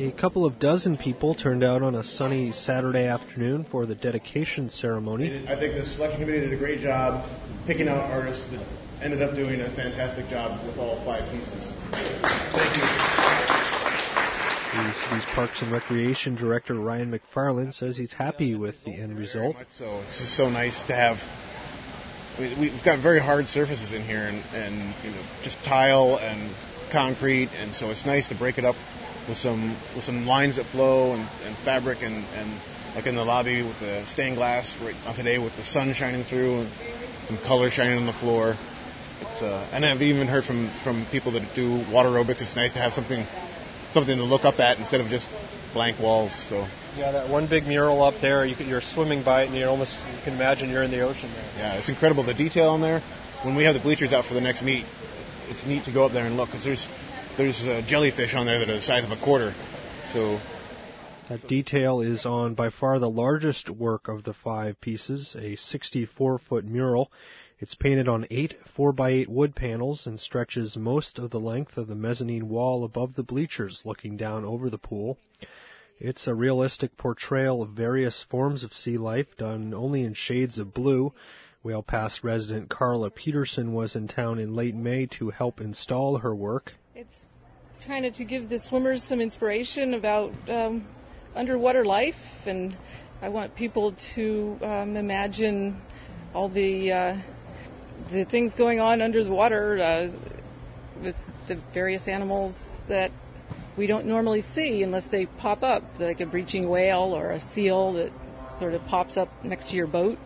A couple of dozen people turned out on a sunny Saturday afternoon for the dedication ceremony. I think the selection committee did a great job picking out artists that ended up doing a fantastic job with all 5 pieces. Thank you. The city's Parks and Recreation Director Ryan McFarland says he's happy with the end result. So it's just so nice to have. We've got very hard surfaces in here, and just tile and concrete, and so it's nice to break it up with some lines that flow and fabric and like in the lobby with the stained glass right on today with the sun shining through and some color shining on the floor. It's and I've even heard from people that do water aerobics. It's nice to have something to look up at instead of just blank walls. So yeah, that one big mural up there, you're swimming by it and you can imagine you're in the ocean there. Yeah, it's incredible, the detail in there. When we have the bleachers out for the next meet, it's neat to go up there and look, because there's jellyfish on there that are the size of a quarter. So that detail is on by far the largest work of the 5 pieces, a 64-foot mural. It's painted on 8 4x8 wood panels and stretches most of the length of the mezzanine wall above the bleachers looking down over the pool. It's a realistic portrayal of various forms of sea life done only in shades of blue. Whale Pass resident Carla Peterson was in town in late May to help install her work. It's kind of to give the swimmers some inspiration about underwater life, and I want people to imagine all the things going on under the water with the various animals that we don't normally see unless they pop up, like a breaching whale or a seal that sort of pops up next to your boat.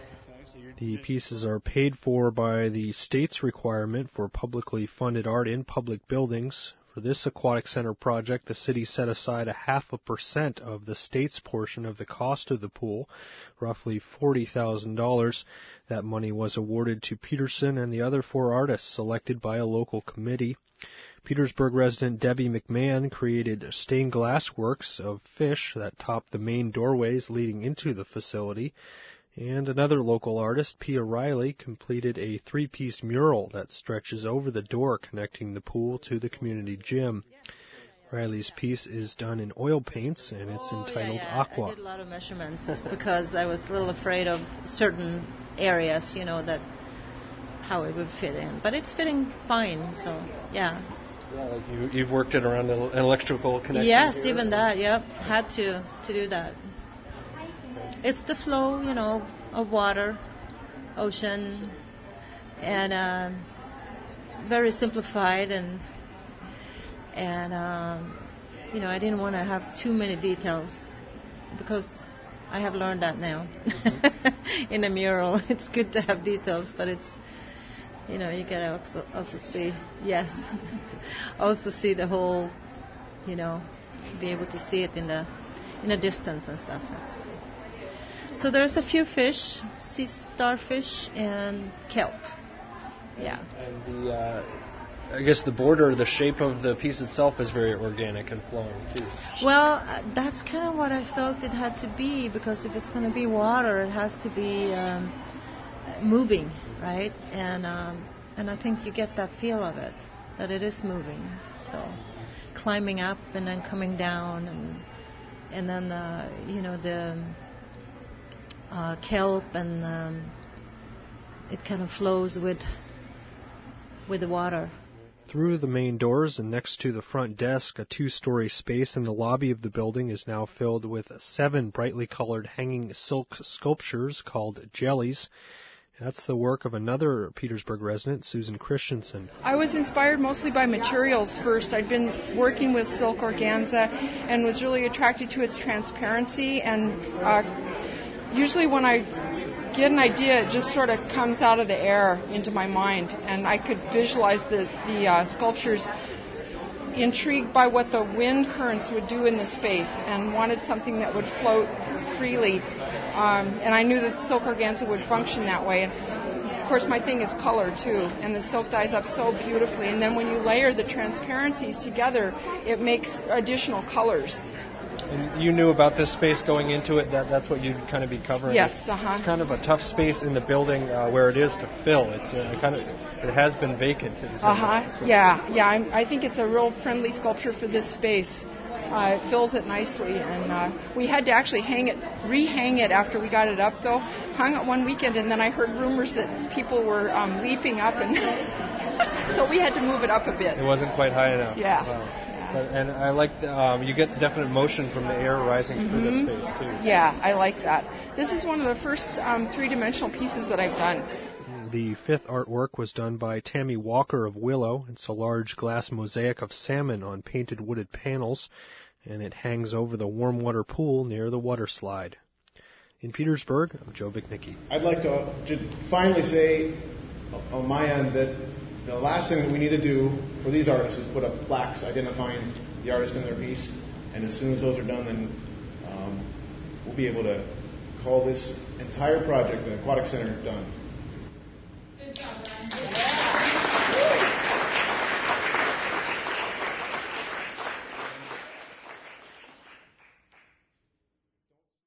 The pieces are paid for by the state's requirement for publicly funded art in public buildings. For this aquatic center project, the city set aside 0.5% of the state's portion of the cost of the pool, roughly $40,000. That money was awarded to Peterson and the other 4 artists selected by a local committee. Petersburg resident Debbie McMahon created stained glass works of fish that top the main doorways leading into the facility. And another local artist, Pia Riley, completed a 3-piece mural that stretches over the door connecting the pool to the community gym. Riley's piece is done in oil paints, and it's entitled Aqua. I did a lot of measurements because I was a little afraid of certain areas, that how it would fit in. But it's fitting fine, so yeah. Yeah, like you've worked it around an electrical connection. Yes, here. even that, yep. Had to do that. It's the flow, of water, ocean, and very simplified, and I didn't want to have too many details because I have learned that now. In a mural, it's good to have details, but it's, you gotta also see, yes, also see the whole, be able to see it in a distance and stuff. So there's a few fish, sea starfish and kelp. Yeah. And I guess the border, the shape of the piece itself is very organic and flowing too. Well, that's kind of what I felt it had to be, because if it's going to be water, it has to be moving, right? And I think you get that feel of it, that it is moving. So climbing up and then coming down, and then the kelp, and it kind of flows with the water. Through the main doors and next to the front desk, a 2-story space in the lobby of the building is now filled with 7 brightly colored hanging silk sculptures called jellies. That's the work of another Petersburg resident, Susan Christensen. I was inspired mostly by materials first. I'd been working with silk organza and was really attracted to its transparency, and usually when I get an idea, it just sort of comes out of the air into my mind, and I could visualize the sculptures, intrigued by what the wind currents would do in the space, and wanted something that would float freely. And I knew that silk organza would function that way. And of course, my thing is color too, and the silk dyes up so beautifully. And then when you layer the transparencies together, it makes additional colors. And you knew about this space going into it, that's what you'd kind of be covering? Yes, It's kind of a tough space in the building where it is to fill. It's it has been vacant. Yeah. I think it's a real friendly sculpture for this space. It fills it nicely, and we had to actually rehang it after we got it up, though. Hung it one weekend, and then I heard rumors that people were leaping up, and so we had to move it up a bit. It wasn't quite high enough. Yeah. Wow. And I like you get definite motion from the air rising through the space too. Yeah, I like that. This is one of the first three-dimensional pieces that I've done. The fifth artwork was done by Tammy Walker of Willow. It's a large glass mosaic of salmon on painted wooded panels, and it hangs over the warm water pool near the water slide. In Petersburg, I'm Joe Vichnicki. I'd like to just finally say on my end that the last thing that we need to do for these artists is put up plaques identifying the artist and their piece, and as soon as those are done, then we'll be able to call this entire project, the Aquatic Center, done.